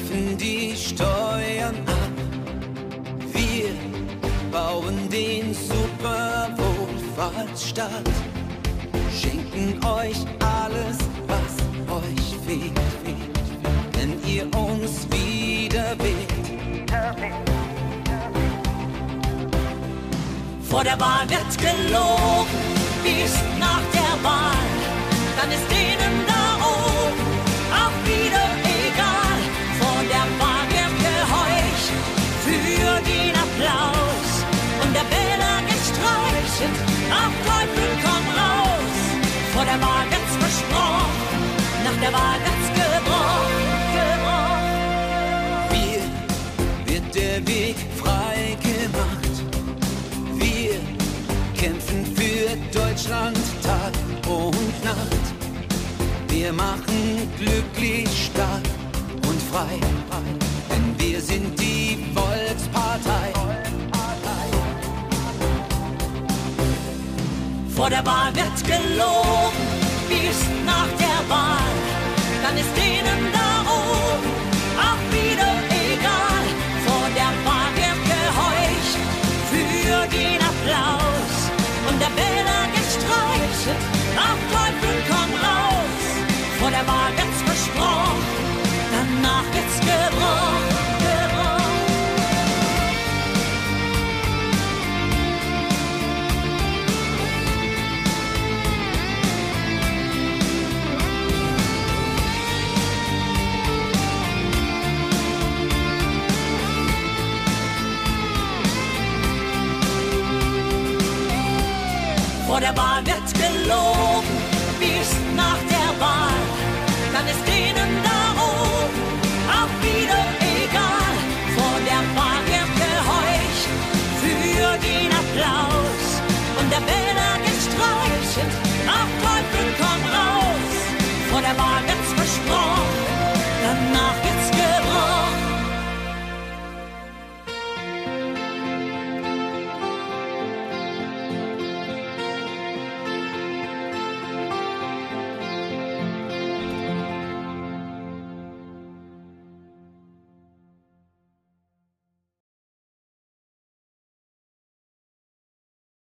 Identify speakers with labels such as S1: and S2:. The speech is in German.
S1: schaffen die Steuern ab. Wir bauen den Superwohlfahrtsstaat, schenken euch alles, was euch fehlt, wenn ihr uns wieder wählt.
S2: Vor der Wahl wird gelogen, wie ist nach der Wahl, dann ist denen da oben auch wieder egal. Vor der Wahl wird geheucht für den Applaus und der Wähler gestreichelt, auf Teufel komm raus. Vor der Wahl wird's versprochen, nach der Wahl wird's gebrochen.
S1: Mir wird der Weg frei gemacht. Wir kämpfen für Deutschland Tag und Nacht. Wir machen glücklich, stark und frei, denn wir sind die Volkspartei.
S2: Vor der Wahl wird gelogen, wie ist nach der Wahl, dann ist denen da oben auch wieder egal. Vor der Wahl wird geheucht für den Applaus und der Wähler gestreichelt, auf Teufel komm raus. Vor der Wahl wird's versprochen, danach wird's gebrochen. Vor der Wahl wird gelogen, wie ist nach der Wahl, dann ist denen da oben auch wieder egal. Vor der Wahl wird geheucht für den Applaus und der Wähler gestreichelt, auf Teufel komm raus. Vor der Wahl wird